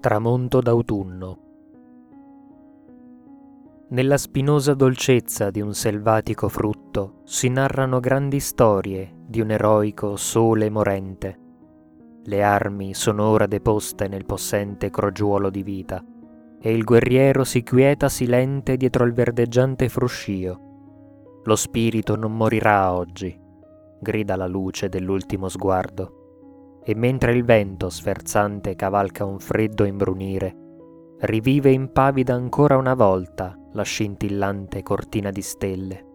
Tramonto d'autunno. Nella spinosa dolcezza di un selvatico frutto si narrano grandi storie di un eroico sole morente. Le armi sono ora deposte nel possente crogiuolo di vita, e il guerriero si quieta silente dietro il verdeggiante fruscio. Lo spirito non morirà oggi, grida la luce dell'ultimo sguardo, e mentre il vento sferzante cavalca un freddo imbrunire, rivive impavida ancora una volta la scintillante cortina di stelle.